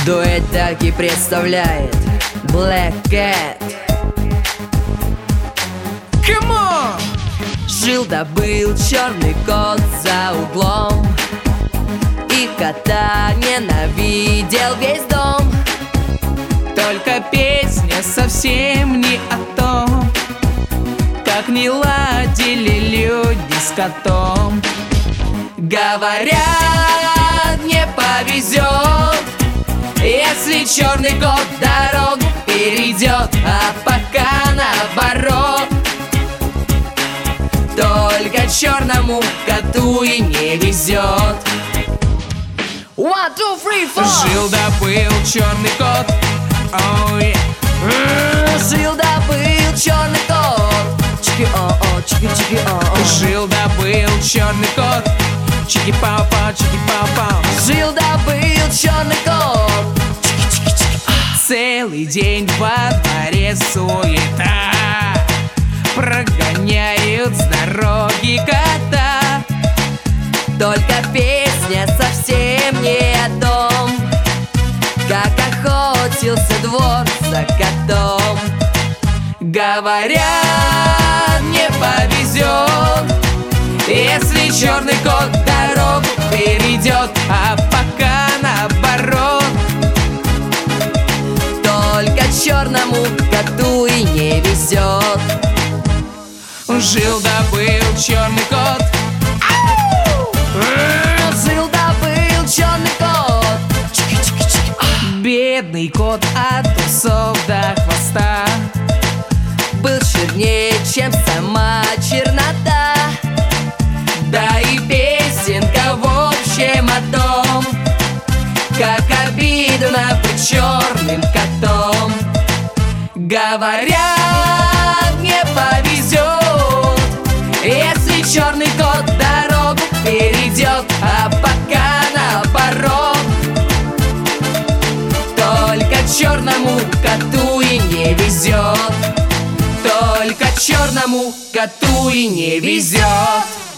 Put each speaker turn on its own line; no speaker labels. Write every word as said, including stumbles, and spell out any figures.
Дуэт таки представляет Black Cat. Come on! Жил-да-был черный кот за углом, и кота ненавидел весь дом.
Только песня совсем не о том, как не ладили люди с котом.
Говорят, не повезет, если черный кот дорогу перейдет, а пока наоборот. Только черному коту и не везет. One, two, three, four.
Жил-да-был черный кот, oh, yeah.
Жил-да-был черный кот, чики-о-о, чики-чики-о-о.
Жил-да-был черный кот, чики-пау-пау, чики-пау-пау.
Жил-да-был черный кот, чики-чики-чики.
Целый день во дворе суета, прогоняют с дороги кота.
Только песня совсем не о том, как охотился двор за котом. Говорят, не повезет, если черный кот дорогу перейдет, а пока наоборот. Только черному коту и не везет.
Жил-да-был черный кот,
Жил-да-был черный кот,
бедный кот от усов до хвоста.
был чернее, чем сама чернота. Да и песенка в общем о том, как обидно быть черным котом. Говорят, не повезет, если черный кот дорогу перейдет, а пока наоборот. Только черному коту и не везет. Только черному коту и не везет.